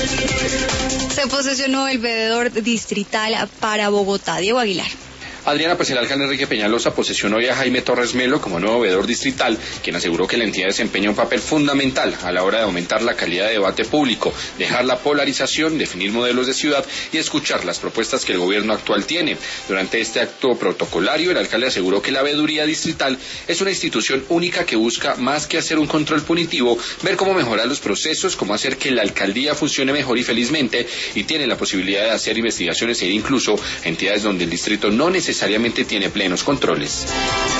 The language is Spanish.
Se posesionó el veedor distrital para Bogotá, Diego Aguilar. Adriana, pues el alcalde Enrique Peñalosa posesionó hoy a Jaime Torres Melo como nuevo veedor distrital, quien aseguró que la entidad desempeña un papel fundamental a la hora de aumentar la calidad de debate público, dejar la polarización, definir modelos de ciudad y escuchar las propuestas que el gobierno actual tiene. Durante este acto protocolario, el alcalde aseguró que la veeduría distrital es una institución única que busca, más que hacer un control punitivo, ver cómo mejorar los procesos, cómo hacer que la alcaldía funcione mejor y felizmente, y tiene la posibilidad de hacer investigaciones e ir incluso a entidades donde el distrito no necesariamente tiene plenos controles.